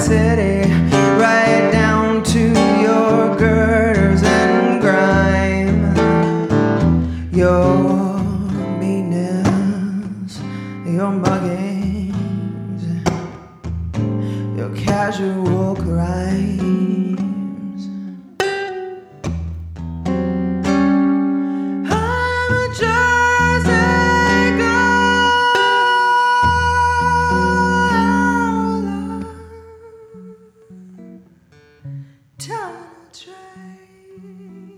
city, right down to your girders and grime, your meanness, your muggings, your casual crimes. I'm a Jersey girl, tunnel train,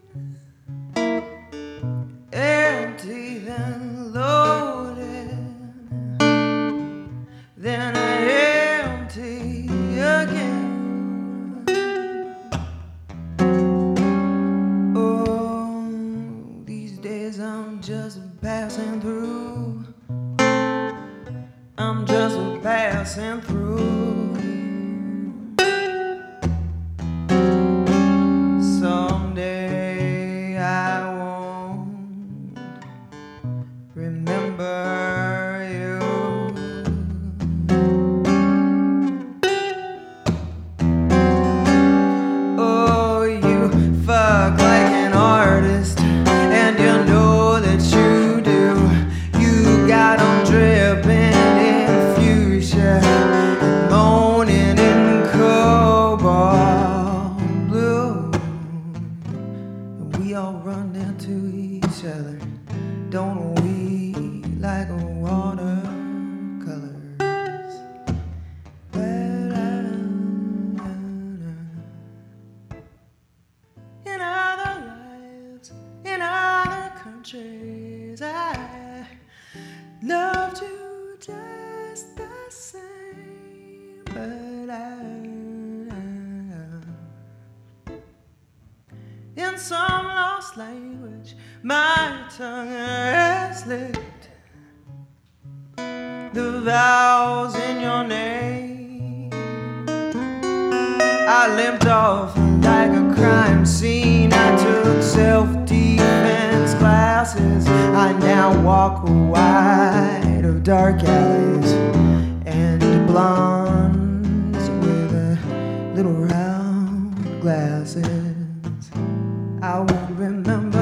empty then loaded, then empty again. Oh, these days I'm just passing through. I'm just passing through. Someday I won't remember you. Oh, you fuck like an artist, and you know that you do. You got 'em dripping in fuchsia, moaning in cobalt blue. And we all run into each other, don't we, like watercolors. In other lives, in other countries, I loved you just the same, but in some lost language, my tongue has slipped the vowels in your name. I limped off like a crime scene. I took self-defense classes. I now walk wide of dark alleys and blondes with little round glasses. I won't remember